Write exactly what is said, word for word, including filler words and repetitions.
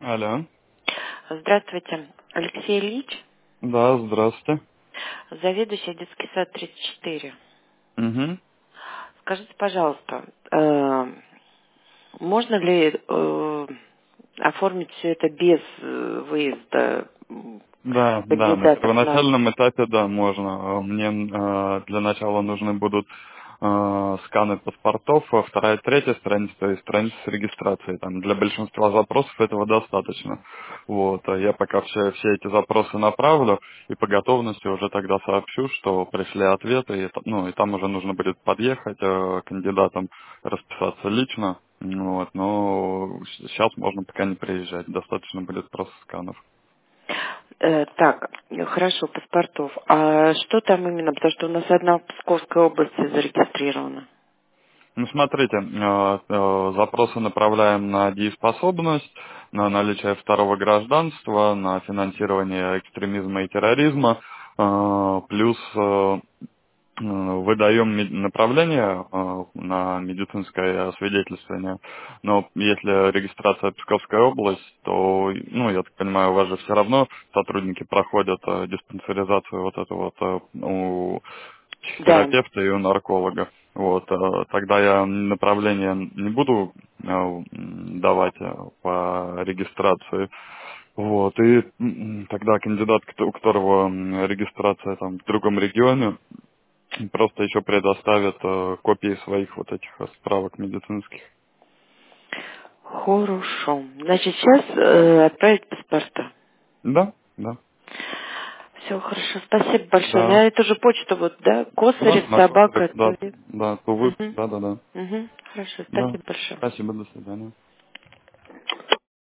Алло. Здравствуйте, Алексей Ильич, Да, здравствуйте. заведующий детский сад тридцать четыре. Угу. Скажите, пожалуйста, э, можно ли э, оформить все это без э, выезда м, Да, да, на кандидатов на... первоначальном этапе, да, можно. Э, Мне э, для начала нужны будут э, сканы паспортов, а вторая, третья страница, то есть страница с регистрацией. Там для большинства запросов этого достаточно. Вот, а я пока все, все эти запросы направлю и по готовности уже тогда сообщу, что пришли ответы, и, т- ну, и там уже нужно будет подъехать э, кандидатам, расписаться лично. Вот, но сейчас можно пока не приезжать, достаточно будет просто сканов. Э, так, э, хорошо, паспортов. А что там именно? Потому что у нас одна в Псковской области зарегистрирована. Ну, смотрите, э, э, запросы направляем на дееспособность, на наличие второго гражданства, на финансирование экстремизма и терроризма, э, плюс э, э, выдаем ме- направление э, на медицинское освидетельствование. Но если регистрация Псковская область, то, ну, я так понимаю, у вас же все равно сотрудники проходят э, диспансеризацию вот эту вот э, у Да. психотерапевта и у нарколога. Вот, э, тогда я направление не буду э, м, давать э, по регистрации. Вот, и м, тогда кандидат, кто- у которого м, регистрация там в другом регионе, просто еще предоставит э, копии своих вот этих э, справок медицинских. Хорошо. Значит, сейчас э, отправить паспорта. Да, да, Все хорошо, спасибо большое. да, На эту же почту вот, да? да, Косарев, на косарев, собака, да, ТВ. да, тувы, Угу. да, да, да, Угу. Хорошо, да. спасибо большое. Спасибо, до свидания.